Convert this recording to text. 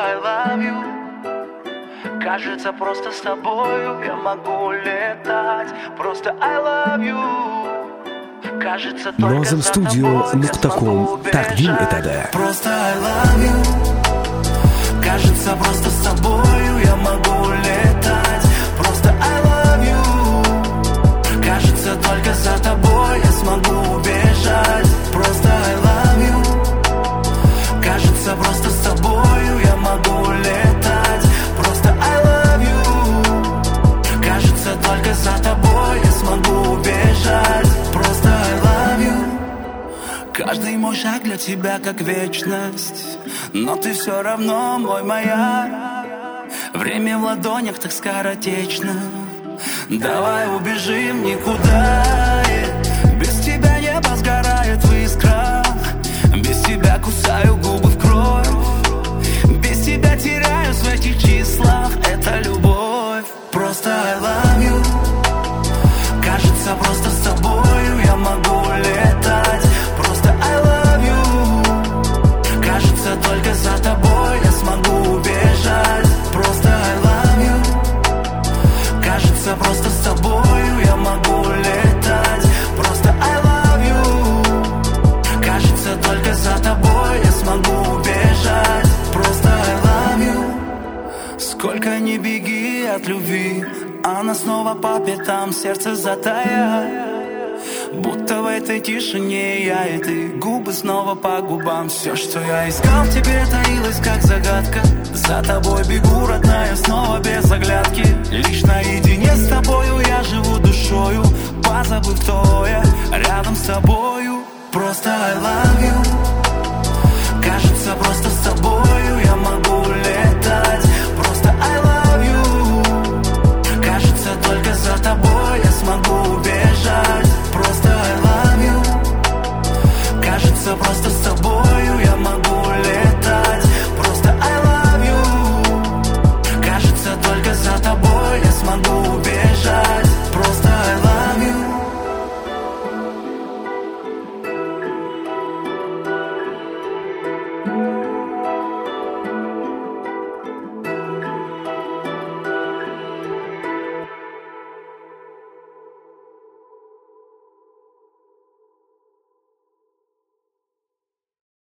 I love you. Кажется, просто с тобою я могу летать. Просто I love you. Кажется, только Nozem за Studio.com تقدیم اتده. Просто I love you. Кажется, просто с тобою я могу летать. Просто I love you. Кажется, только за тобой я смогу убежать. Просто I love you. Кажется, просто с тобою я могу летать. Просто I love you. Кажется, только за тобой я смогу убежать. Просто I love you. Каждый мой шаг для тебя как вечность, но ты все равно мой маяк. Время в ладонях так скоротечно. Давай убежим никуда. Без тебя небо сгорает в искрах. Без тебя кусаю губы в кровь. Без тебя теряюсь в этих числах. Это любовь. Просто I love you. Кажется, просто с тобою я могу летать. Просто I love you. Кажется, только за тобой я смогу убежать. Просто I love you. Кажется, просто с тобою я могу летать. Просто I love you. Кажется, только за тобой я смогу убежать. Просто I love you. Сколько ни беги от любви, она снова по пятам, сердце затая. Будто в этой тишине я и ты, губы снова по губам. Все, что я искал в тебе, таилось как загадка. За тобой бегу, родная, снова без оглядки. Лишь наедине с тобою я живу душою, позабыв то я рядом с тобою. Просто I love